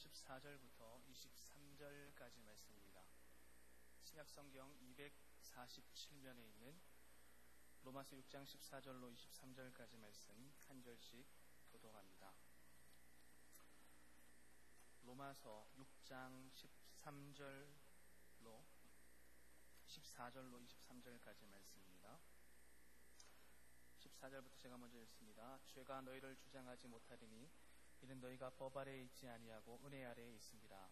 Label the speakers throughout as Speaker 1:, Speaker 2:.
Speaker 1: 14절부터 23절까지 말씀입니다. 신약성경 247면에 있는 로마서 6장 14절로 23절까지 말씀 한 절씩 교독합니다. 로마서 6장 14절로 23절까지 말씀입니다. 14절부터 제가 먼저 읽습니다. 죄가 너희를 주장하지 못하리니 이는 너희가 법 아래에 있지 아니하고 은혜 아래에 있습니다.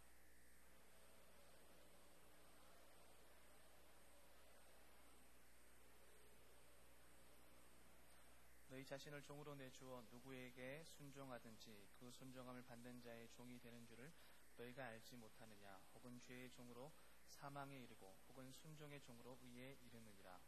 Speaker 1: 너희 자신을 종으로 내주어 누구에게 순종하든지 그 순종함을 받는 자의 종이 되는 줄을 너희가 알지 못하느냐. 혹은 죄의 종으로 사망에 이르고 혹은 순종의 종으로 의에 이르느니라.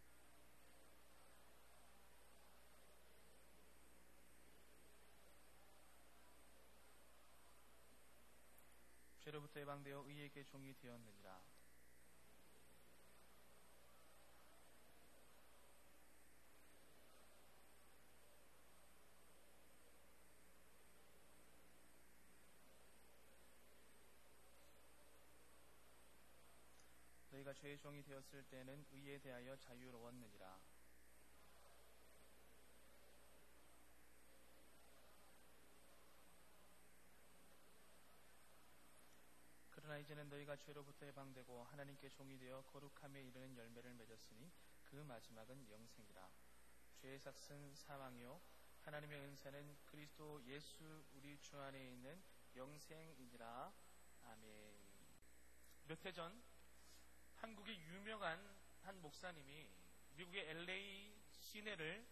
Speaker 1: 죄로부터 해방되어 의에게 종이 되었느니라. 너희가 죄의 종이 되었을 때는 의에 대하여 자유로웠느니라. 그러나 이제는 너희가 죄로부터 해방되고 하나님께 종이 되어 거룩함에 이르는 열매를 맺었으니 그 마지막은 영생이라. 죄의 삭은 사망이요 하나님의 은사는 그리스도 예수 우리 주 안에 있는 영생이니라. 아멘. 몇 해 전 한국의 유명한 한 목사님이 미국의 LA 시내를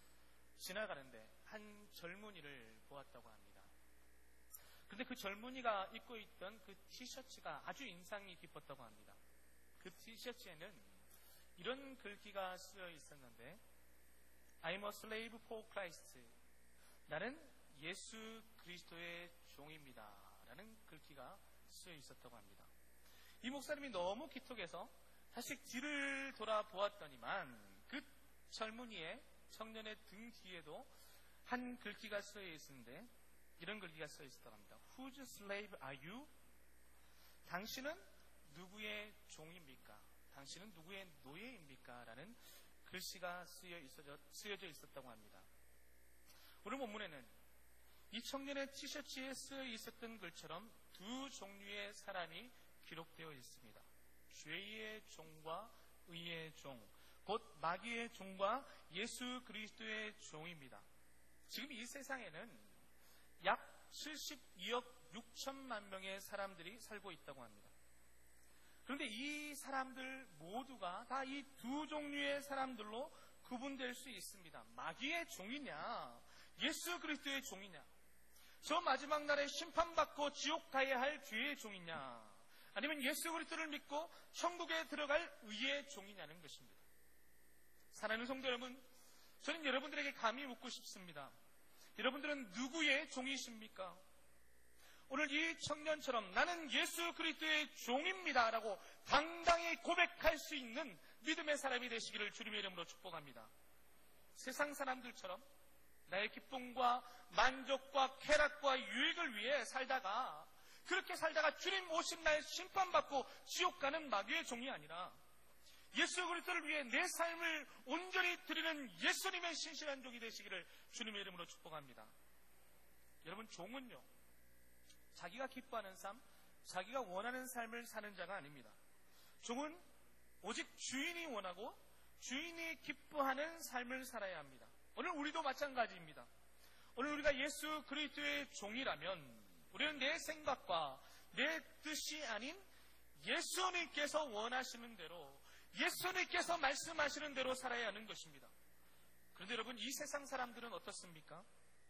Speaker 1: 지나가는데 한 젊은이를 보았다고 합니다. 그런데 그 젊은이가 입고 있던 그 티셔츠가 아주 인상이 깊었다고 합니다. 그 티셔츠에는 이런 글귀가 쓰여 있었는데 I'm a slave for Christ. 나는 예수 그리스도의 종입니다. 라는 글귀가 쓰여 있었다고 합니다. 이 목사님이 너무 기특해서 다시 뒤를 돌아보았더니만 그 젊은이의 청년의 등 뒤에도 한 글귀가 쓰여 있었는데 이런 글귀가 써 있었다고 합니다. Whose slave are you? 당신은 누구의 종입니까? 당신은 누구의 노예입니까? 라는 글씨가 쓰여져 있었다고 합니다. 오늘 본문에는 이 청년의 티셔츠에 쓰여 있었던 글처럼 두 종류의 사람이 기록되어 있습니다. 죄의 종과 의의 종, 곧 마귀의 종과 예수 그리스도의 종입니다. 지금 이 세상에는 약 72억 6천만 명의 사람들이 살고 있다고 합니다. 그런데 이 사람들 모두가 다 이 두 종류의 사람들로 구분될 수 있습니다. 마귀의 종이냐, 예수 그리스도의 종이냐, 저 마지막 날에 심판받고 지옥 가야 할 죄의 종이냐, 아니면 예수 그리스도를 믿고 천국에 들어갈 의의 종이냐는 것입니다. 사랑하는 성도 여러분, 저는 여러분들에게 감히 묻고 싶습니다. 여러분들은 누구의 종이십니까? 오늘 이 청년처럼 나는 예수 그리스도의 종입니다 라고 당당히 고백할 수 있는 믿음의 사람이 되시기를 주님의 이름으로 축복합니다. 세상 사람들처럼 나의 기쁨과 만족과 쾌락과 유익을 위해 살다가 그렇게 살다가 주님 오신 날 심판받고 지옥 가는 마귀의 종이 아니라 예수 그리스도를 위해 내 삶을 온전히 드리는 예수님의 신실한 종이 되시기를 주님의 이름으로 축복합니다. 여러분, 종은요, 자기가 기뻐하는 삶, 자기가 원하는 삶을 사는 자가 아닙니다. 종은 오직 주인이 원하고 주인이 기뻐하는 삶을 살아야 합니다. 오늘 우리도 마찬가지입니다. 오늘 우리가 예수 그리스도의 종이라면 우리는 내 생각과 내 뜻이 아닌 예수님께서 원하시는 대로, 예수님께서 말씀하시는 대로 살아야 하는 것입니다. 그런데 여러분, 이 세상 사람들은 어떻습니까?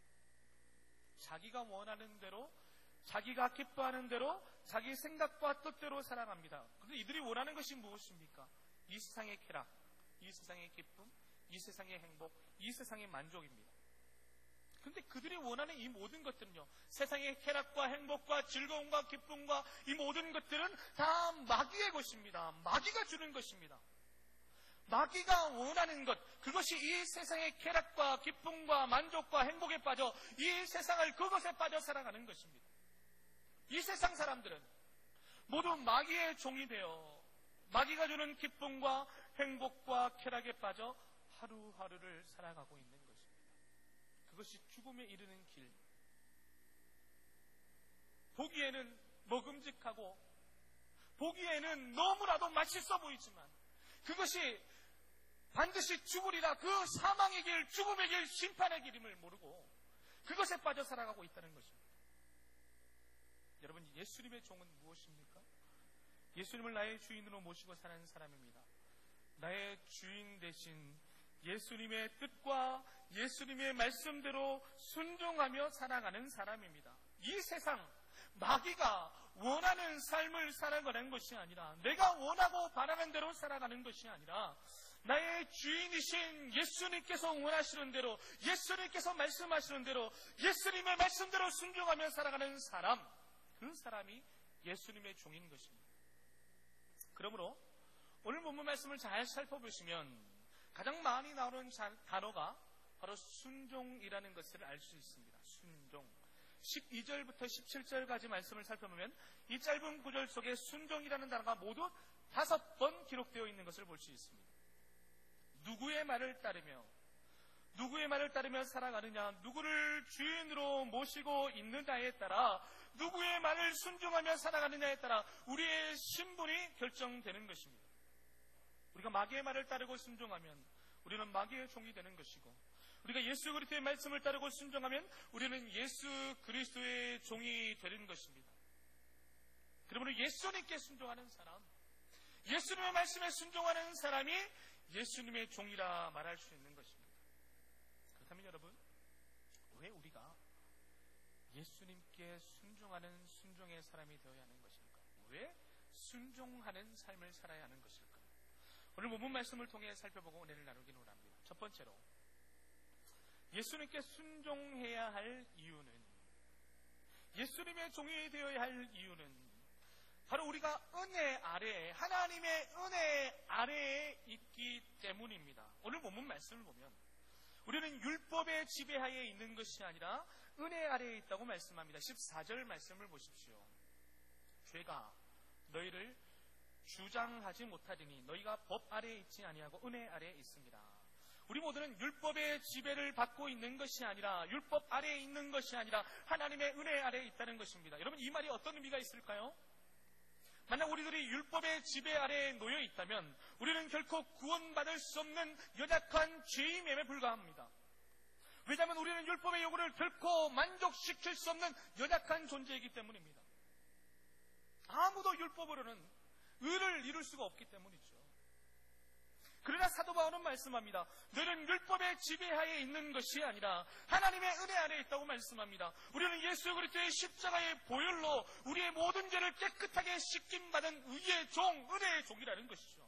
Speaker 1: 자기가 원하는 대로, 자기가 기뻐하는 대로, 자기 생각과 뜻대로 살아갑니다. 그런데 이들이 원하는 것이 무엇입니까? 이 세상의 쾌락, 이 세상의 기쁨, 이 세상의 행복, 이 세상의 만족입니다. 그런데 그들이 원하는 이 모든 것들은요, 세상의 쾌락과 행복과 즐거움과 기쁨과 이 모든 것들은 다 마귀의 것입니다. 마귀가 주는 것입니다. 마귀가 원하는 것, 그것이 이 세상의 쾌락과 기쁨과 만족과 행복에 빠져 이 세상을 그것에 빠져 살아가는 것입니다. 이 사람들은 모두 마귀의 종이 되어 마귀가 주는 기쁨과 행복과 쾌락에 빠져 하루하루를 살아가고 있는 것입니다. 그것이 죽음에 이르는 길. 보기에는 먹음직하고 보기에는 너무나도 맛있어 보이지만 그것이 반드시 죽으리라, 그 사망의 길, 죽음의 길, 심판의 길임을 모르고 그것에 빠져 살아가고 있다는 것입니다. 여러분, 예수님의 종은 무엇입니까? 예수님을 나의 주인으로 모시고 사는 사람입니다. 나의 주인 대신 예수님의 뜻과 예수님의 말씀대로 순종하며 살아가는 사람입니다. 이 세상 마귀가 원하는 삶을 살아가는 것이 아니라, 내가 원하고 바라는 대로 살아가는 것이 아니라, 나의 주인이신 예수님께서 원하시는 대로, 예수님께서 말씀하시는 대로, 예수님의 말씀대로 순종하며 살아가는 사람, 그 사람이 예수님의 종인 것입니다. 그러므로 오늘 본문 말씀을 잘 살펴보시면 가장 많이 나오는 단어가 바로 순종이라는 것을 알 수 있습니다. 순종. 12절부터 17절까지 말씀을 살펴보면 이 짧은 구절 속에 순종이라는 단어가 모두 5번 기록되어 있는 것을 볼 수 있습니다. 누구의 말을 따르며 살아가느냐, 누구를 주인으로 모시고 있느냐에 따라, 누구의 말을 순종하며 살아가느냐에 따라 우리의 신분이 결정되는 것입니다. 우리가 마귀의 말을 따르고 순종하면 우리는 마귀의 종이 되는 것이고, 우리가 예수 그리스도의 말씀을 따르고 순종하면 우리는 예수 그리스도의 종이 되는 것입니다. 그러므로 예수님께 순종하는 사람, 예수님의 말씀에 순종하는 사람이 예수님의 종이라 말할 수 있는 것입니다. 그렇다면 여러분, 왜 우리가 예수님께 순종하는 순종의 사람이 되어야 하는 것일까? 왜 순종하는 삶을 살아야 하는 것일까? 오늘 본문 말씀을 통해 살펴보고 은혜를 나누기를 원합니다. 첫 번째로, 예수님께 순종해야 할 이유는, 예수님의 종이 되어야 할 이유는 바로 우리가 은혜 아래에, 하나님의 은혜 아래에 있기 때문입니다. 오늘 본문 말씀을 보면 우리는 율법의 지배하에 있는 것이 아니라 은혜 아래에 있다고 말씀합니다. 14절 말씀을 보십시오. 죄가 너희를 주장하지 못하리니 너희가 법 아래에 있지 아니하고 은혜 아래에 있습니다. 우리 모두는 율법의 지배를 받고 있는 것이 아니라, 율법 아래에 있는 것이 아니라 하나님의 은혜 아래에 있다는 것입니다. 여러분, 이 말이 어떤 의미가 있을까요? 만약 우리들이 율법의 지배 아래에 놓여 있다면 우리는 결코 구원받을 수 없는 연약한 죄인임에 불과합니다. 왜냐하면 우리는 율법의 요구를 결코 만족시킬 수 없는 연약한 존재이기 때문입니다. 아무도 율법으로는 의를 이룰 수가 없기 때문이죠. 그러나 사도 바울은 말씀합니다. 너는 율법의 지배하에 있는 것이 아니라 하나님의 은혜 아래에 있다고 말씀합니다. 우리는 예수 그리스도의 십자가의 보혈로 우리의 모든 죄를 깨끗하게 씻김받은 의의 종, 은혜의 종이라는 것이죠.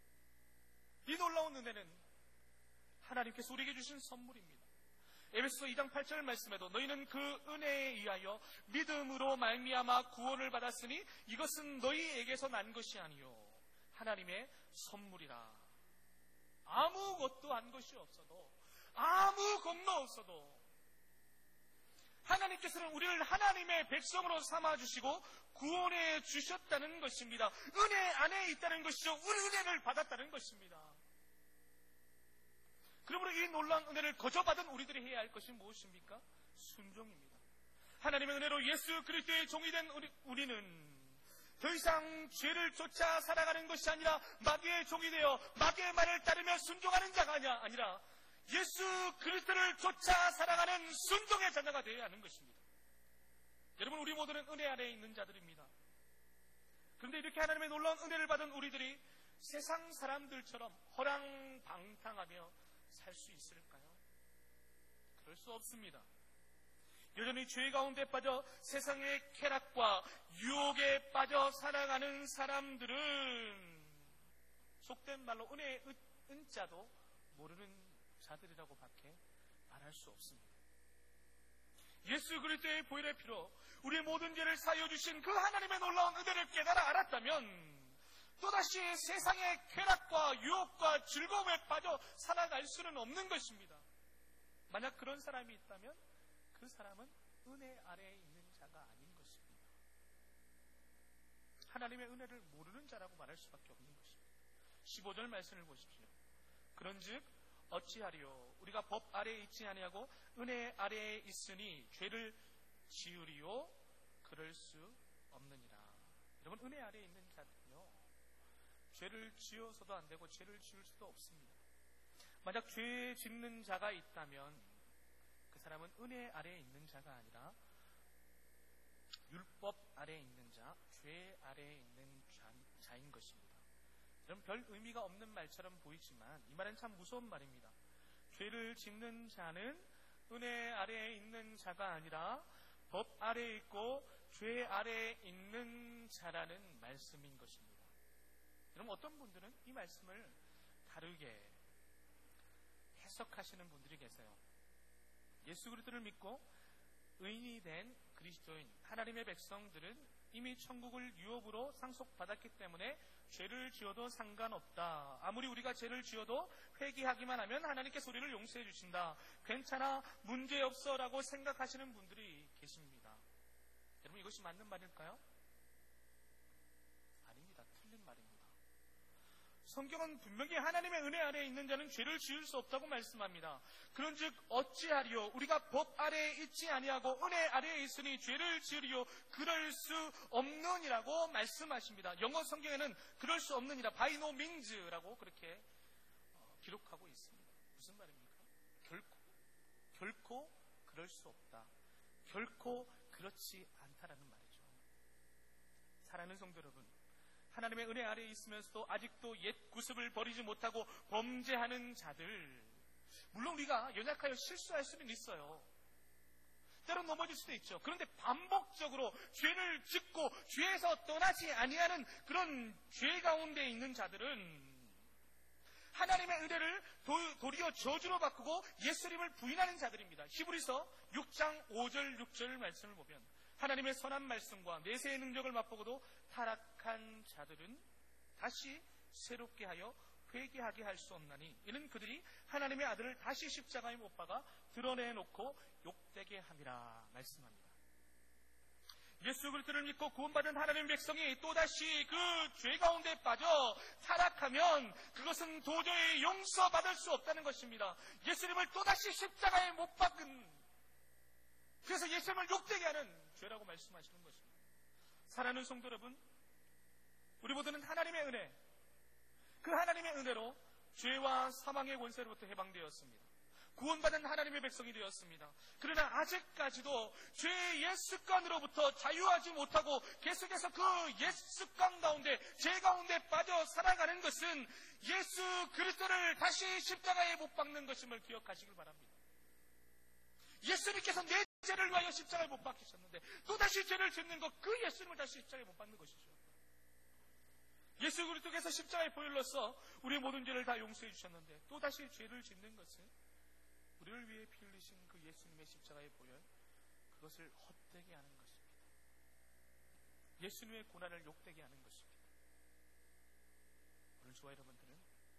Speaker 1: 이 놀라운 은혜는 하나님께서 우리에게 주신 선물입니다. 에베소서 2장 8절 말씀에도 너희는 그 은혜에 의하여 믿음으로 말미암아 구원을 받았으니 이것은 너희에게서 난 것이 아니요 하나님의 선물이라. 아무것도 한 것이 없어도, 아무 겁도 없어도 하나님께서는 우리를 하나님의 백성으로 삼아주시고 구원해 주셨다는 것입니다. 은혜 안에 있다는 것이죠. 우리 은혜를 받았다는 것입니다. 그러므로 이 놀라운 은혜를 거저받은 우리들이 해야 할 것이 무엇입니까? 순종입니다. 하나님의 은혜로 예수 그리스도의 종이 된 우리는 더 이상 죄를 쫓아 살아가는 것이 아니라 마귀의 종이 되어 마귀의 말을 따르며 순종하는 자가 아니라 예수 그리스도를 쫓아 살아가는 순종의 자녀가 되어야 하는 것입니다. 여러분, 우리 모두는 은혜 아래에 있는 자들입니다. 그런데 이렇게 하나님의 놀라운 은혜를 받은 우리들이 세상 사람들처럼 허랑방탕하며 살 수 있을까요? 그럴 수 없습니다. 여전히 죄 가운데 빠져 세상의 쾌락과 유혹에 빠져 살아가는 사람들은 속된 말로 은혜의 은자도 모르는 자들이라고 밖에 말할 수 없습니다. 예수 그리스도의 보혈의 피로 우리의 모든 죄를 사하여 주신 그 하나님의 놀라운 은혜를 깨달아 알았다면 또다시 세상의 쾌락과 유혹과 즐거움에 빠져 살아갈 수는 없는 것입니다. 만약 그런 사람이 있다면 그 사람은 은혜 아래에 있는 자가 아닌 것입니다. 하나님의 은혜를 모르는 자라고 말할 수밖에 없는 것입니다. 15절 말씀을 보십시오. 그런즉 어찌하리요? 우리가 법 아래에 있지 아니하고 은혜 아래에 있으니 죄를 지으리요? 그럴 수 없느니라. 여러분, 은혜 아래에 있는 자들은요, 죄를 지어서도 안 되고 죄를 지을 수도 없습니다. 만약 죄 짓는 자가 있다면 그 사람은 은혜 아래에 있는 자가 아니라 율법 아래에 있는 자, 죄 아래에 있는 자인 것입니다. 여러분, 별 의미가 없는 말처럼 보이지만 이 말은 참 무서운 말입니다. 죄를 짓는 자는 은혜 아래에 있는 자가 아니라 법 아래에 있고 죄 아래에 있는 자라는 말씀인 것입니다. 여러분, 어떤 분들은 이 말씀을 다르게 해석하시는 분들이 계세요. 예수 그리스도를 믿고 의인이 된 그리스도인 하나님의 백성들은 이미 천국을 유업으로 상속받았기 때문에 죄를 지어도 상관없다. 아무리 우리가 죄를 지어도 회개하기만 하면 하나님께서 우리를 용서해 주신다. 괜찮아, 문제없어 라고 생각하시는 분들이 계십니다. 여러분, 이것이 맞는 말일까요? 아닙니다. 틀린 말입니다. 성경은 분명히 하나님의 은혜 아래에 있는 자는 죄를 지을 수 없다고 말씀합니다. 그런즉 어찌하리요? 우리가 법 아래에 있지 아니하고 은혜 아래에 있으니 죄를 지으리요? 그럴 수 없느니라고 말씀하십니다. 영어 성경에는 그럴 수 없느니라, by no means라고 그렇게 기록하고 있습니다. 무슨 말입니까? 결코 그럴 수 없다. 결코 그렇지 않다라는 말이죠. 사랑하는 성도 여러분, 하나님의 은혜 아래에 있으면서도 아직도 옛 구습을 버리지 못하고 범죄하는 자들, 물론 우리가 연약하여 실수할 수는 있어요. 때론 넘어질 수도 있죠. 그런데 반복적으로 죄를 짓고 죄에서 떠나지 아니하는 그런 죄 가운데 있는 자들은 하나님의 은혜를 도리어 저주로 바꾸고 예수님을 부인하는 자들입니다. 히브리서 6장 5절 6절 말씀을 보면 하나님의 선한 말씀과 내세의 능력을 맛보고도 타락한 자들은 다시 새롭게 하여 회개하게 할 수 없나니 이는 그들이 하나님의 아들을 다시 십자가에 못 박아 드러내놓고 욕되게 함이라 말씀합니다. 예수 그리스도를 믿고 구원받은 하나님의 백성이 또다시 그 죄 가운데 빠져 타락하면 그것은 도저히 용서받을 수 없다는 것입니다. 예수님을 또다시 십자가에 못 박은, 그래서 예수님을 욕되게 하는 죄라고 말씀하시는 것입니다. 사랑하는 성도 여러분, 우리 모두는 하나님의 은혜, 그 하나님의 은혜로 죄와 사망의 권세로부터 해방되었습니다. 구원받은 하나님의 백성이 되었습니다. 그러나 아직까지도 죄의 옛 습관으로부터 자유하지 못하고 계속해서 그 옛 습관 가운데, 죄 가운데 빠져 살아가는 것은 예수 그리스도를 다시 십자가에 못 박는 것임을 기억하시길 바랍니다. 예수님께서 내 죄를 위하여 십자가에 못 박히셨는데 또다시 죄를 짓는 것, 그 예수님을 다시 십자가에 못 박는 것이죠. 예수 그리스도께서 십자가의 보혈로서 우리의 모든 죄를 다 용서해 주셨는데 또다시 죄를 짓는 것은 우리를 위해 피 흘리신 그 예수님의 십자가의 보혈, 그것을 헛되게 하는 것입니다. 예수님의 고난을 욕되게 하는 것입니다. 오늘 저와 여러분들은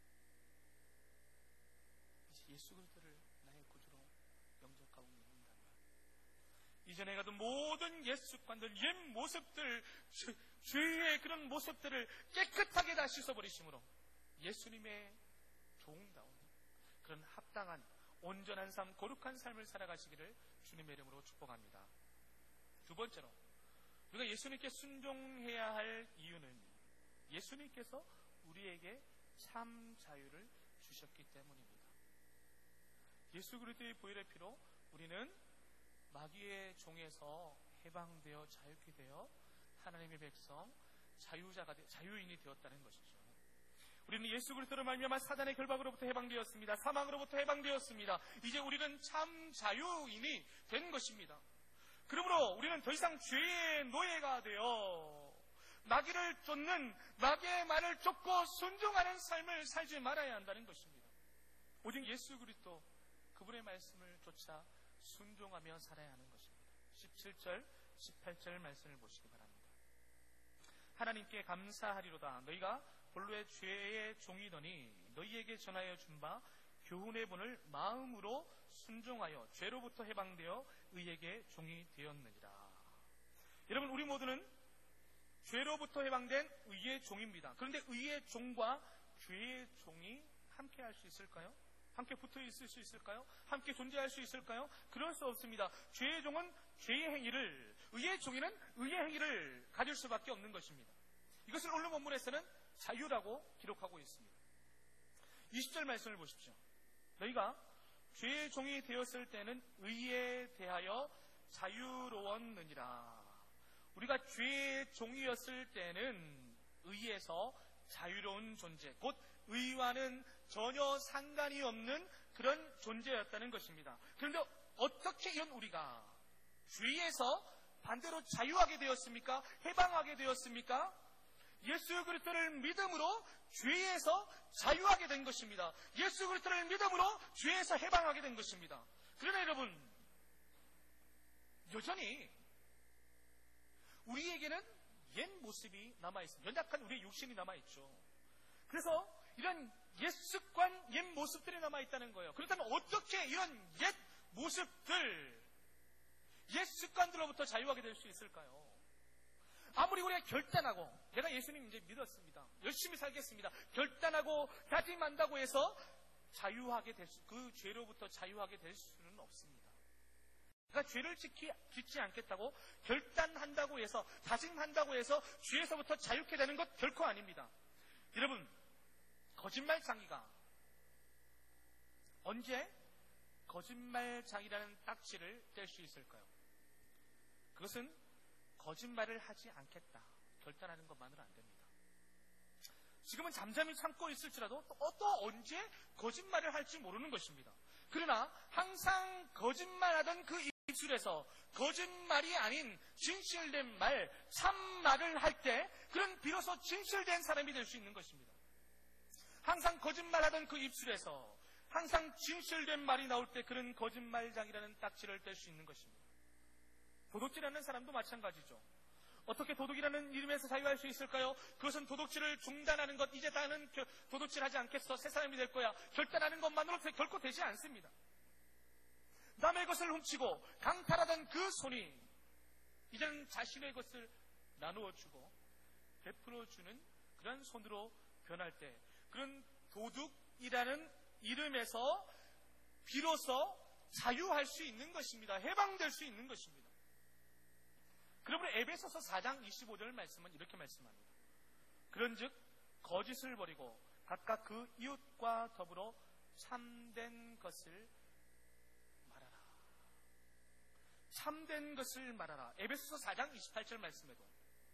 Speaker 1: 예수 그리스도를 나의 구주로 영접하고 믿는다면 이전에 가던 모든 옛 습관들, 옛 모습들, 죄의 그런 모습들을 깨끗하게 다 씻어버리심으로 예수님의 종다운 그런 합당한 온전한 삶, 거룩한 삶을 살아가시기를 주님의 이름으로 축복합니다. 두 번째로, 우리가 예수님께 순종해야 할 이유는 예수님께서 우리에게 참 자유를 주셨기 때문입니다. 예수 그리스도의 보혈의 피로 우리는 마귀의 종에서 해방되어 자유케 되어 하나님의 백성, 자유인이 되었다는 것이죠. 우리는 예수 그리스도로 말미암아 사단의 결박으로부터 해방되었습니다. 사망으로부터 해방되었습니다. 이제 우리는 참 자유인이 된 것입니다. 그러므로 우리는 더 이상 죄의 노예가 되어 마귀를 쫓는, 마귀의 말을 쫓고 순종하는 삶을 살지 말아야 한다는 것입니다. 오직 예수 그리스도 그분의 말씀을 쫓아 순종하며 살아야 하는 것입니다. 17절, 18절 말씀을 보시기 바랍니다. 하나님께 감사하리로다. 너희가 본래 죄의 종이더니 너희에게 전하여 준 바 교훈의 본을 마음으로 순종하여 죄로부터 해방되어 의에게 종이 되었느니라. 여러분, 우리 모두는 죄로부터 해방된 의의 종입니다. 그런데 의의 종과 죄의 종이 함께 할 수 있을까요? 함께 붙어 있을 수 있을까요? 함께 존재할 수 있을까요? 그럴 수 없습니다. 죄의 종은 죄의 행위를, 의의 종이는 의의 행위를 가질 수밖에 없는 것입니다. 이것을 오늘 본문에서는 자유라고 기록하고 있습니다. 20절 말씀을 보십시오. 너희가 죄의 종이 되었을 때는 의에 대하여 자유로웠느니라. 우리가 죄의 종이었을 때는 의에서 자유로운 존재, 곧 의와는 전혀 상관이 없는 그런 존재였다는 것입니다. 그런데 어떻게 이런 우리가 죄에서 반대로 자유하게 되었습니까? 해방하게 되었습니까? 예수 그리스도를 믿음으로 죄에서 자유하게 된 것입니다. 예수 그리스도를 믿음으로 죄에서 해방하게 된 것입니다. 그러나 여러분, 여전히 우리에게는 옛 모습이 남아있습니다. 연약한 우리의 육신이 남아있죠. 그래서 이런 옛 습관, 옛 모습들이 남아있다는 거예요. 그렇다면 어떻게 이런 옛 모습들, 옛 습관들로부터 자유하게 될 수 있을까요? 아무리 우리가 결단하고, 내가 예수님 이제 믿었습니다, 열심히 살겠습니다, 결단하고 다짐한다고 해서 자유하게 될 수, 그 죄로부터 자유하게 될 수는 없습니다. 내가 죄를 짓지 않겠다고 결단한다고 해서, 다짐한다고 해서 죄에서부터 자유케 되는 것 결코 아닙니다. 여러분, 거짓말장이가 언제 거짓말장이라는 딱지를 뗄 수 있을까요? 그것은 거짓말을 하지 않겠다 결단하는 것만으로 안 됩니다. 지금은 잠잠히 참고 있을지라도 또 언제 거짓말을 할지 모르는 것입니다. 그러나 항상 거짓말하던 그 입술에서 거짓말이 아닌 진실된 말, 참말을 할 때 그런 비로소 진실된 사람이 될 수 있는 것입니다. 항상 거짓말하던 그 입술에서 항상 진실된 말이 나올 때 그런 거짓말장이라는 딱지를 뗄 수 있는 것입니다. 도둑질하는 사람도 마찬가지죠. 어떻게 도둑이라는 이름에서 자유할 수 있을까요? 그것은 도둑질을 중단하는 것, 이제 나는 도둑질하지 않겠어, 새 사람이 될 거야, 결단하는 것만으로 결코 되지 않습니다. 남의 것을 훔치고 강탈하던 그 손이 이제는 자신의 것을 나누어주고 베풀어주는 그런 손으로 변할 때, 그런 도둑이라는 이름에서 비로소 자유할 수 있는 것입니다. 해방될 수 있는 것입니다. 그러므로 에베소서 4장 25절 말씀은 이렇게 말씀합니다. 그런즉 거짓을 버리고 각각 그 이웃과 더불어 참된 것을 말하라. 참된 것을 말하라. 에베소서 4장 28절 말씀에도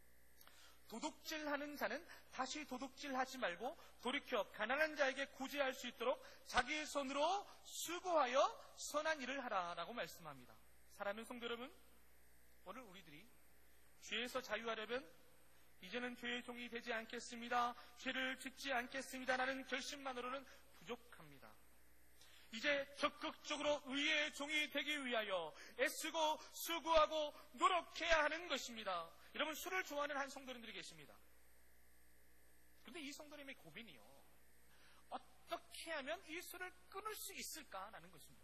Speaker 1: 도둑질하는 자는 다시 도둑질하지 말고 돌이켜 가난한 자에게 구제할 수 있도록 자기 손으로 수고하여 선한 일을 하라라고 말씀합니다. 사랑하는 성도 여러분, 오늘 우리들이 죄에서 자유하려면 이제는 죄의 종이 되지 않겠습니다, 죄를 짓지 않겠습니다라는 결심만으로는 부족합니다. 이제 적극적으로 의의 종이 되기 위하여 애쓰고 수고하고 노력해야 하는 것입니다. 여러분, 술을 좋아하는 한 성도님들이 계십니다. 그런데 이 성도님의 고민이요, 어떻게 하면 이 술을 끊을 수 있을까라는 것입니다.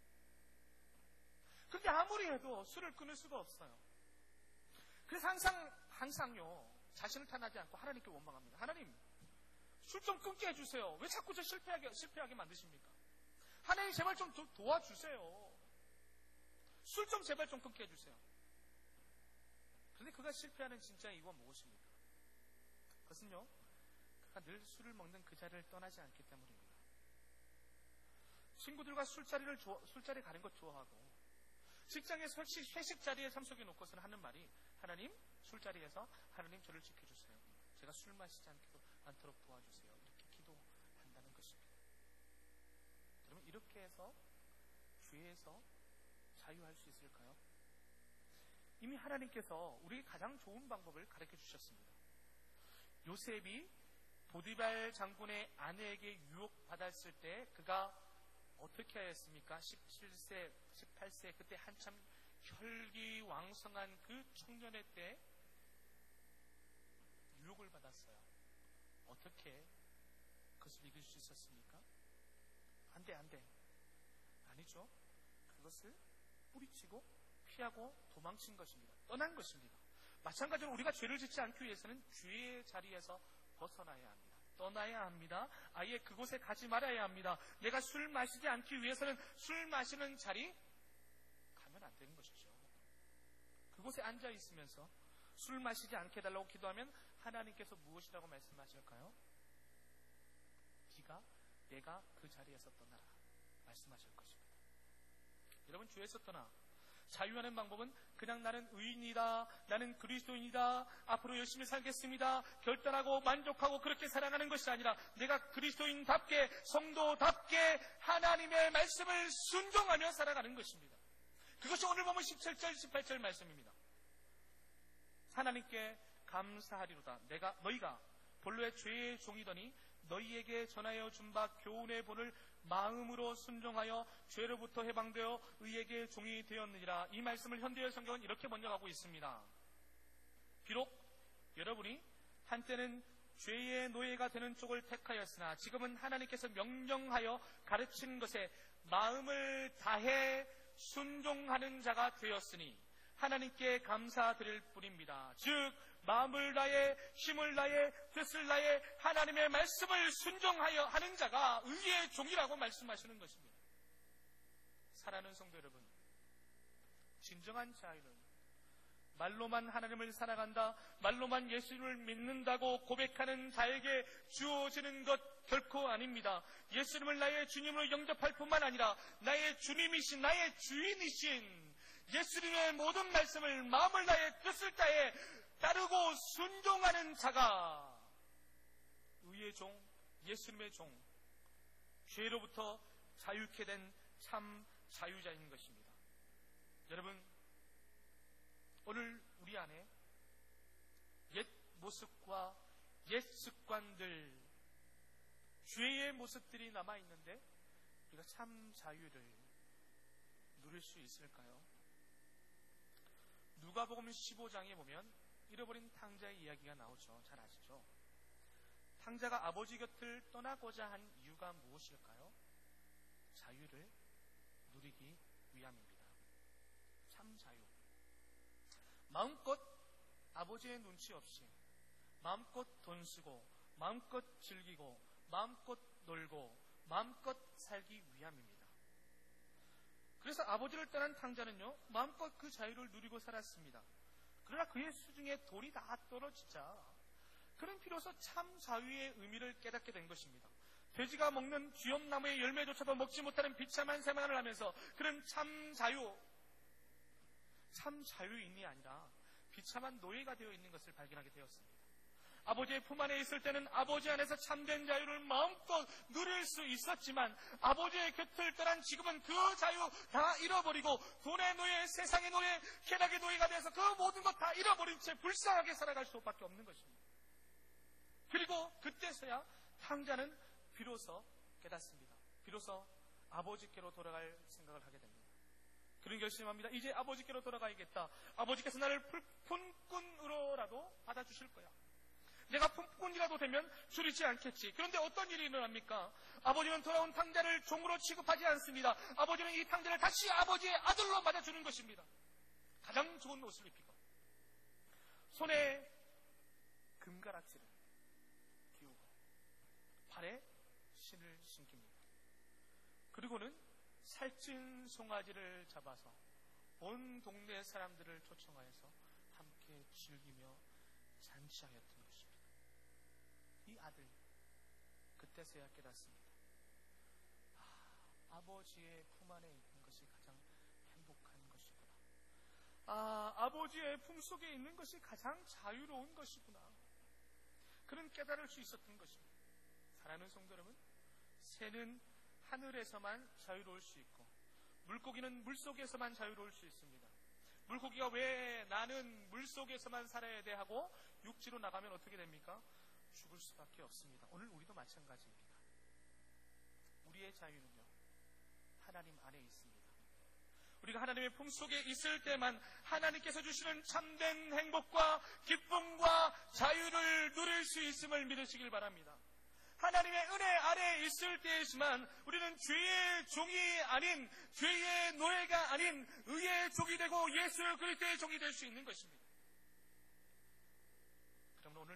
Speaker 1: 그런데 아무리 해도 술을 끊을 수가 없어요. 그래서 항상요, 자신을 탓하지 않고 하나님께 원망합니다. 하나님, 술 좀 끊게 해주세요. 왜 자꾸 저 실패하게 만드십니까? 하나님, 제발 좀 도와주세요. 술 좀 제발 좀 끊게 해주세요. 그런데 그가 실패하는 진짜 이유가 무엇입니까? 그것은요, 그가 늘 술을 먹는 그 자리를 떠나지 않기 때문입니다. 친구들과 술자리 가는 것 좋아하고, 직장의 회식 자리에 참석해 놓고서는 하는 말이, 하나님, 술자리에서 하나님 저를 지켜주세요, 제가 술 마시지 않도록 도와주세요, 이렇게 기도한다는 것입니다. 그러면 이렇게 해서 죄에서 자유할 수 있을까요? 이미 하나님께서 우리에게 가장 좋은 방법을 가르쳐 주셨습니다. 요셉이 보디발 장군의 아내에게 유혹받았을 때 그가 어떻게 하였습니까? 17세, 18세, 그때 한참 혈기왕성한 그 청년의 때 유혹을 받았어요. 어떻게 그것을 이길 수 있었습니까? 안 돼. 아니죠. 그것을 뿌리치고 피하고 도망친 것입니다. 떠난 것입니다. 마찬가지로 우리가 죄를 짓지 않기 위해서는 죄의 자리에서 벗어나야 합니다. 떠나야 합니다. 아예 그곳에 가지 말아야 합니다. 내가 술 마시지 않기 위해서는 술 마시는 자리 가면 안 되는 것이죠. 그곳에 앉아 있으면서 술 마시지 않게 해달라고 기도하면 하나님께서 무엇이라고 말씀하실까요? 내가 그 자리에서 떠나라 말씀하실 것입니다. 여러분, 죄에서 떠나 자유하는 방법은 그냥 나는 의인이다, 나는 그리스도인이다, 앞으로 열심히 살겠습니다, 결단하고 만족하고 그렇게 살아가는 것이 아니라 내가 그리스도인답게, 성도답게 하나님의 말씀을 순종하며 살아가는 것입니다. 그것이 오늘 보면 17절 18절 말씀입니다. 하나님께 감사하리로다. 너희가 본래의 죄의 종이더니 너희에게 전하여 준 바 교훈의 본을 마음으로 순종하여 죄로부터 해방되어 의에게 종이 되었느니라. 이 말씀을 현대의 성경은 이렇게 번역하고 있습니다. 비록 여러분이 한때는 죄의 노예가 되는 쪽을 택하였으나 지금은 하나님께서 명령하여 가르치는 것에 마음을 다해 순종하는 자가 되었으니 하나님께 감사드릴 뿐입니다. 즉 마음을 다해 힘을 다해 뜻을 다해 하나님의 말씀을 순종하여 하는 자가 의의 종이라고 말씀하시는 것입니다. 사랑하는 성도 여러분, 진정한 자유는 말로만 하나님을 살아간다, 말로만 예수를 믿는다고 고백하는 자에게 주어지는 것 결코 아닙니다. 예수님을 나의 주님으로 영접할 뿐만 아니라 나의 주님이신, 나의 주인이신 예수님의 모든 말씀을 마음을 다해 뜻을 다해 따르고 순종하는 자가 의의 종, 예수님의 종, 죄로부터 자유케 된 참 자유자인 것입니다. 여러분, 오늘 우리 안에 옛 모습과 옛 습관들, 죄의 모습들이 남아있는데 우리가 참 자유를 누릴 수 있을까요? 누가복음 15장에 보면 잃어버린 탕자의 이야기가 나오죠. 잘 아시죠? 탕자가 아버지 곁을 떠나고자 한 이유가 무엇일까요? 자유를 누리기 위함입니다. 참 자유. 마음껏 아버지의 눈치 없이 마음껏 돈 쓰고 마음껏 즐기고 마음껏 놀고 마음껏 살기 위함입니다. 그래서 아버지를 떠난 탕자는요, 마음껏 그 자유를 누리고 살았습니다. 그러나 그의 수중에 돌이 다 떨어지자 그는 비로소 참 자유의 의미를 깨닫게 된 것입니다. 돼지가 먹는 쥐엄나무의 열매조차도 먹지 못하는 비참한 생활을 하면서 그는 참 자유인이 아니라 비참한 노예가 되어 있는 것을 발견하게 되었습니다. 아버지의 품 안에 있을 때는 아버지 안에서 참된 자유를 마음껏 누릴 수 있었지만 아버지의 곁을 떠난 지금은 그 자유 다 잃어버리고 돈의 노예, 세상의 노예, 쾌락의 노예가 돼서 그 모든 것 다 잃어버린 채 불쌍하게 살아갈 수밖에 없는 것입니다. 그리고 그때서야 탕자는 비로소 깨닫습니다. 비로소 아버지께로 돌아갈 생각을 하게 됩니다. 그런 결심합니다. 이제 아버지께로 돌아가야겠다. 아버지께서 나를 품꾼으로라도 받아주실 거야. 내가 품꾼이라도 되면 줄이지 않겠지. 그런데 어떤 일이 일어납니까? 아버지는 돌아온 탕자를 종으로 취급하지 않습니다. 아버지는 이 탕자를 다시 아버지의 아들로 맞아주는 것입니다. 가장 좋은 옷을 입히고 손에 금가락지를 끼우고 발에 신을 신깁니다. 그리고는 살찐 송아지를 잡아서 온 동네 사람들을 초청하여서 함께 즐기며 잔치하였던 것입니다. 이 아들, 그때서야 깨닫습니다. 아버지의 품 안에 있는 것이 가장 행복한 것이구나. 아버지의 품 속에 있는 것이 가장 자유로운 것이구나. 그는 깨달을 수 있었던 것입니다. 사랑하는 성도 여러분, 새는 하늘에서만 자유로울 수 있고 물고기는 물속에서만 자유로울 수 있습니다. 물고기가 왜 나는 물속에서만 살아야 돼 하고 육지로 나가면 어떻게 됩니까? 죽을 수밖에 없습니다. 오늘 우리도 마찬가지입니다. 우리의 자유는요, 하나님 안에 있습니다. 우리가 하나님의 품속에 있을 때만 하나님께서 주시는 참된 행복과 기쁨과 자유를 누릴 수 있음을 믿으시길 바랍니다. 하나님의 은혜 아래에 있을 때에지만 우리는 죄의 종이 아닌, 죄의 노예가 아닌 의의 종이 되고 예수 그리스도의 종이 될 수 있는 것입니다.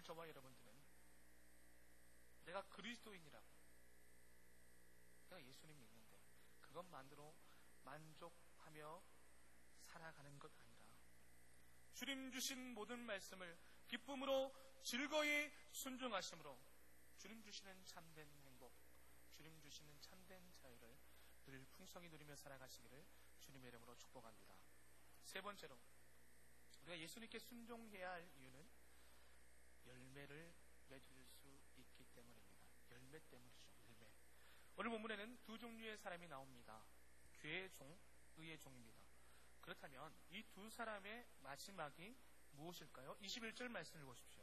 Speaker 1: 저와 여러분들은 내가 그리스도인이라고, 내가 예수님 믿는데 그것만으로 만족하며 살아가는 것 아니라 주님 주신 모든 말씀을 기쁨으로 즐거이 순종하심으로 주님 주시는 참된 행복, 주님 주시는 참된 자유를 늘 풍성히 누리며 살아가시기를 주님의 이름으로 축복합니다. 세 번째로, 우리가 예수님께 순종해야 할 이유는 열매를 맺을 수 있기 때문입니다. 열매 때문이죠. 열매. 오늘 본문에는 두 종류의 사람이 나옵니다. 죄의 종, 의의 종입니다. 그렇다면 이 두 사람의 마지막이 무엇일까요? 21절 말씀을 보십시오.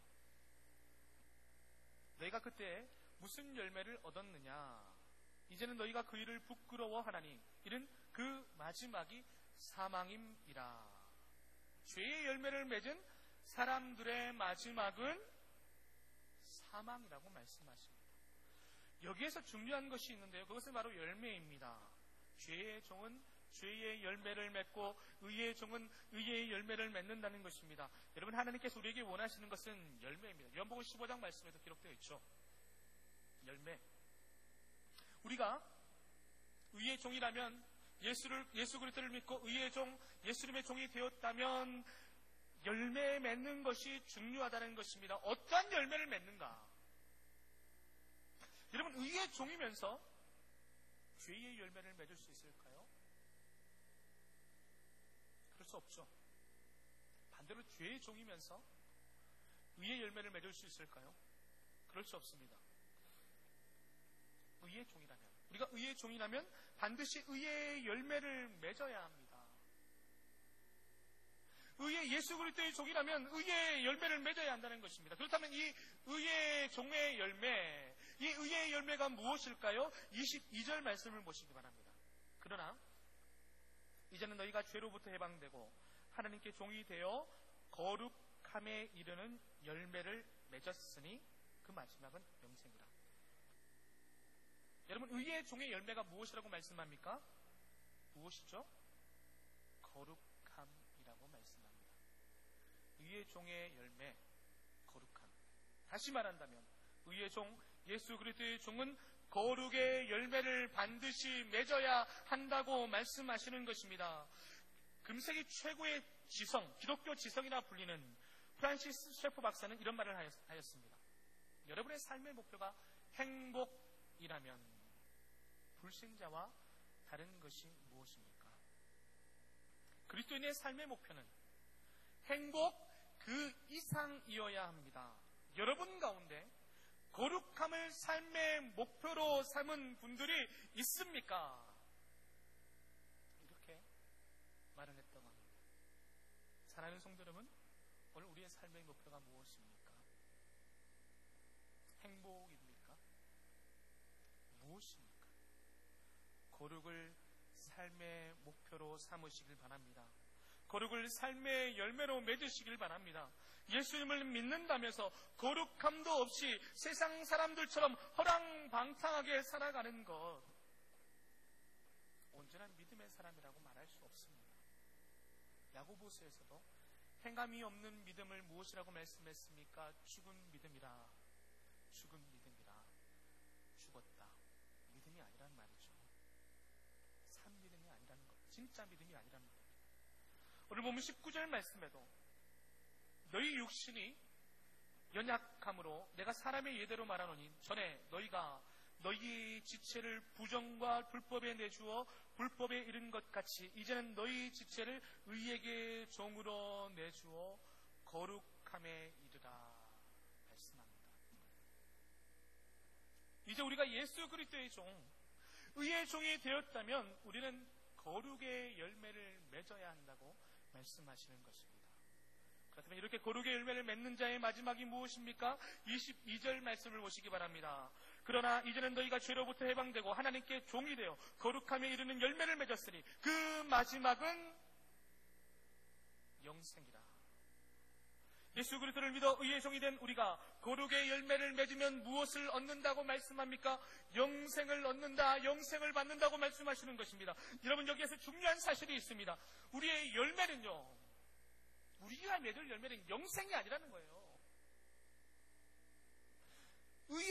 Speaker 1: 너희가 그때 무슨 열매를 얻었느냐? 이제는 너희가 그 일을 부끄러워하나니 이는 그 마지막이 사망임이라. 죄의 열매를 맺은 사람들의 마지막은 사망이라고 말씀하십니다. 여기에서 중요한 것이 있는데요. 그것은 바로 열매입니다. 죄의 종은 죄의 열매를 맺고 의의 종은 의의 열매를 맺는다는 것입니다. 여러분, 하나님께서 우리에게 원하시는 것은 열매입니다. 요한복음 15장 말씀에도 기록되어 있죠. 열매. 우리가 의의 종이라면, 예수 그리스도를 믿고 의의 종, 예수님의 종이 되었다면 열매 맺는 것이 중요하다는 것입니다. 어떠한 열매를 맺는가? 여러분, 의의 종이면서 죄의 열매를 맺을 수 있을까요? 그럴 수 없죠. 반대로 죄의 종이면서 의의 열매를 맺을 수 있을까요? 그럴 수 없습니다. 의의 종이라면, 우리가 의의 종이라면 반드시 의의 열매를 맺어야 합니다. 의의 예수 그리스도의 종이라면 의의 열매를 맺어야 한다는 것입니다. 그렇다면 이 의의 종의 열매, 이 의의 열매가 무엇일까요? 22절 말씀을 보시기 바랍니다. 그러나 이제는 너희가 죄로부터 해방되고 하나님께 종이 되어 거룩함에 이르는 열매를 맺었으니 그 마지막은 영생이라. 여러분, 의의 종의 열매가 무엇이라고 말씀합니까? 무엇이죠? 거룩함이라고 말씀합니다. 의의 종의 열매, 거룩함. 다시 말한다면 의의 종, 예수 그리스도의 종은 거룩의 열매를 반드시 맺어야 한다고 말씀하시는 것입니다. 금세기 최고의 지성, 기독교 지성이라 불리는 프란시스 셰프 박사는 이런 말을 하였습니다. 여러분의 삶의 목표가 행복이라면 불신자와 다른 것이 무엇입니까? 그리스도인의 삶의 목표는 행복 그 이상이어야 합니다. 여러분 가운데 거룩함을 삶의 목표로 삼은 분들이 있습니까? 이렇게 말을 했다고 합니다. 사랑하는 성도 여러분, 오늘 우리의 삶의 목표가 무엇입니까? 행복입니까? 무엇입니까? 거룩을 삶의 목표로 삼으시길 바랍니다. 거룩을 삶의 열매로 맺으시길 바랍니다. 예수님을 믿는다면서 거룩함도 없이 세상 사람들처럼 허랑방탕하게 살아가는 것, 온전한 믿음의 사람이라고 말할 수 없습니다. 야고보서에서도 행함이 없는 믿음을 무엇이라고 말씀했습니까? 죽은 믿음이라. 죽은 믿음이라. 죽었다. 믿음이 아니란 말이죠. 산 믿음이 아니라는 것, 진짜 믿음이 아니라는 것. 오늘 보면 19절 말씀에도 너희 육신이 연약함으로 내가 사람의 예대로 말하노니 전에 너희가 너희 지체를 부정과 불법에 내주어 불법에 이른 것 같이 이제는 너희 지체를 의에게 종으로 내주어 거룩함에 이르라 말씀합니다. 이제 우리가 예수 그리스도의 종, 의의 종이 되었다면 우리는 거룩의 열매를 맺어야 한다고 말씀하시는 것입니다. 그렇다면 이렇게 거룩의 열매를 맺는 자의 마지막이 무엇입니까? 22절 말씀을 보시기 바랍니다. 그러나 이제는 너희가 죄로부터 해방되고 하나님께 종이 되어 거룩함에 이르는 열매를 맺었으니 그 마지막은 영생이라. 예수 그리스도를 믿어 의의 종이 된 우리가 거룩의 열매를 맺으면 무엇을 얻는다고 말씀합니까? 영생을 얻는다, 영생을 받는다고 말씀하시는 것입니다. 여러분, 여기에서 중요한 사실이 있습니다. 우리의 열매는요, 우리가 맺을 열매는 영생이 아니라는 거예요.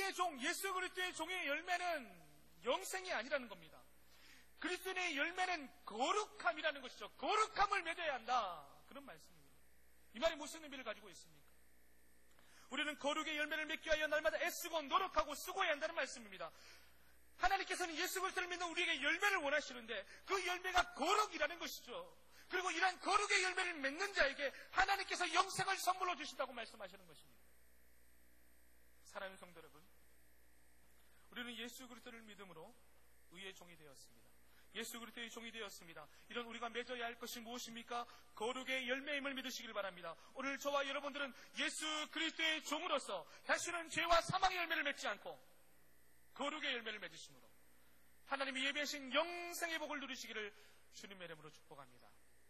Speaker 1: 그리스도의 종, 예수 그리스도의 종의 열매는 영생이 아니라는 겁니다. 그리스도의 열매는 거룩함이라는 것이죠. 거룩함을 맺어야 한다. 그런 말씀입니다. 이 말이 무슨 의미를 가지고 있습니까? 우리는 거룩의 열매를 맺기 위하여 날마다 애쓰고 노력하고 쓰고야 한다는 말씀입니다. 하나님께서는 예수 그리스도를 믿는 우리에게 열매를 원하시는데 그 열매가 거룩이라는 것이죠. 그리고 이러한 거룩의 열매를 맺는 자에게 하나님께서 영생을 선물로 주신다고 말씀하시는 것입니다. 사랑하는 성도 여러분, 우리는 예수 그리스도를 믿음으로 의의 종이 되었습니다. 예수 그리스도의 종이 되었습니다. 이런 우리가 맺어야 할 것이 무엇입니까? 거룩의 열매임을 믿으시길 바랍니다. 오늘 저와 여러분들은 예수 그리스도의 종으로서 다시는 죄와 사망의 열매를 맺지 않고 거룩의 열매를 맺으심으로 하나님이 예비하신 영생의 복을 누리시기를 주님의 이름으로 축복합니다.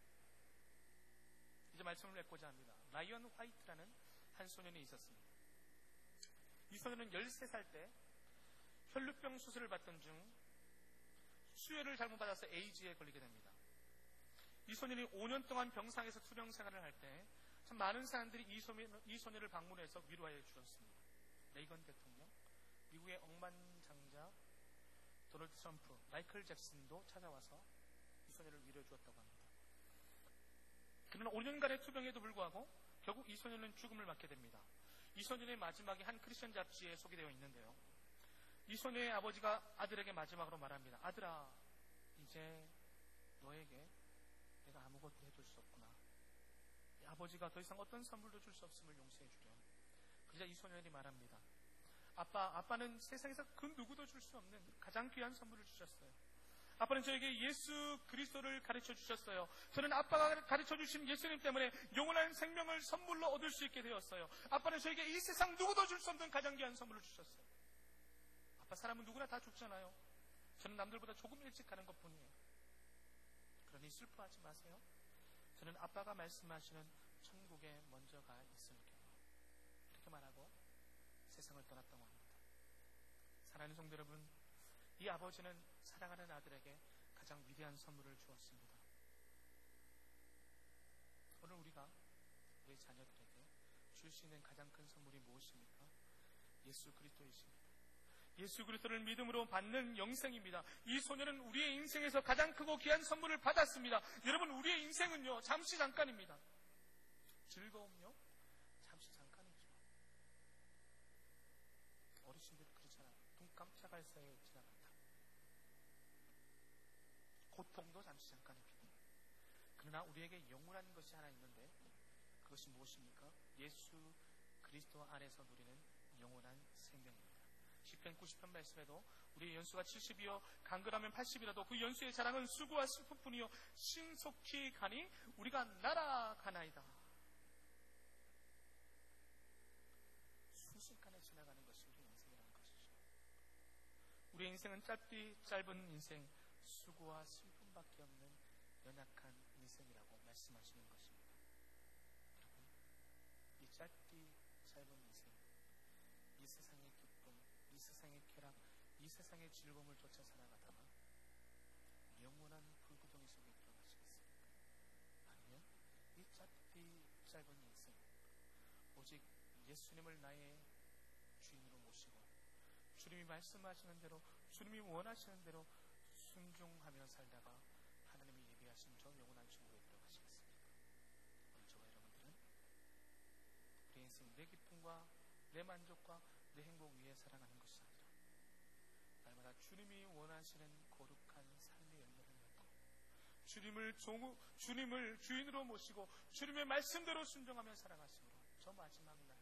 Speaker 1: 이제 말씀을 맺고자 합니다. 라이언 화이트라는 한 소년이 있었습니다. 이 소년은 13살 때 혈루병 수술을 받던 중 수혈을 잘못 받아서 에이즈에 걸리게 됩니다. 이 소년이 5년 동안 병상에서 투병 생활을 할 때 참 많은 사람들이 이 소년을 방문해서 위로하여 주었습니다. 레이건 대통령, 미국의 억만장자 도널드 트럼프, 마이클 잭슨도 찾아와서 이 소년을 위로해 주었다고 합니다. 그러나 5년간의 투병에도 불구하고 결국 이 소년은 죽음을 맞게 됩니다. 이 소년의 마지막이 한 크리스천 잡지에 소개되어 있는데요. 이 소년의 아버지가 아들에게 마지막으로 말합니다. 아들아, 이제 너에게 내가 아무것도 해줄 수 없구나. 아버지가 더 이상 어떤 선물도 줄 수 없음을 용서해 주렴. 그러자 이 소년이 말합니다. 아빠는 세상에서 그 누구도 줄 수 없는 가장 귀한 선물을 주셨어요. 아빠는 저에게 예수 그리스도를 가르쳐 주셨어요. 저는 아빠가 가르쳐 주신 예수님 때문에 영원한 생명을 선물로 얻을 수 있게 되었어요. 아빠는 저에게 이 세상 누구도 줄 수 없는 가장 귀한 선물을 주셨어요. 아빠, 사람은 누구나 다 죽잖아요. 저는 남들보다 조금 일찍 가는 것뿐이에요. 그러니 슬퍼하지 마세요. 저는 아빠가 말씀하시는 천국에 먼저 가 있을게요. 이렇게 말하고 세상을 떠났다고 합니다. 사랑하는 성도 여러분, 이 아버지는 사랑하는 아들에게 가장 위대한 선물을 주었습니다. 오늘 우리가 우리 자녀들에게 줄 수 있는 가장 큰 선물이 무엇입니까? 예수 그리스도이십니다. 예수 그리스도를 믿음으로 받는 영생입니다. 이 소년은 우리의 인생에서 가장 크고 귀한 선물을 받았습니다. 여러분, 우리의 인생은요, 잠시 잠깐입니다. 즐거움요, 잠시 잠깐이죠. 어르신들이 그렇잖아요. 눈 깜짝할 사이에 지나간다. 고통도 잠시 잠깐입니다. 그러나 우리에게 영원한 것이 하나 있는데 그것이 무엇입니까? 예수 그리스도 안에서 누리는 영원한 생명입니다. 시편 90편 말씀에도 우리의 연수가 70이요 강건하면 80이라도 그 연수의 자랑은 수고와 슬픔뿐이요 신속히 가니 우리가 날아가나이다. 순식간에 지나가는 것이 우리의 인생이라는 것이죠. 우리의 인생은 짧은 인생, 수고와 슬픔밖에 없는 연약한 인생이라고 말씀하시는 것입니다. 여러분, 이 짧은 인생, 이 세상의 기쁨, 이 세상의 쾌락, 이 세상의 즐거움을 쫓아 살아가다가 영원한 불구덩이 속에 들어가시겠습니까? 아니면 이 짧은 인생, 오직 예수님을 나의 주인으로 모시고 주님이 말씀하시는 대로, 주님이 원하시는 대로 순종하며 살다가 하나님이 예비하신 저 영원한 천국에 들어가시겠습니까? 오늘 저와 여러분들은 우리 인생 내 기쁨과 내 만족과 내 행복 위에 살아가는 것이 아니라 날마다 주님이 원하시는 거룩한 삶의 열매를 맺고 주님을 주인으로 모시고 주님의 말씀대로 순종하며 살아갔으므로 저 마지막 날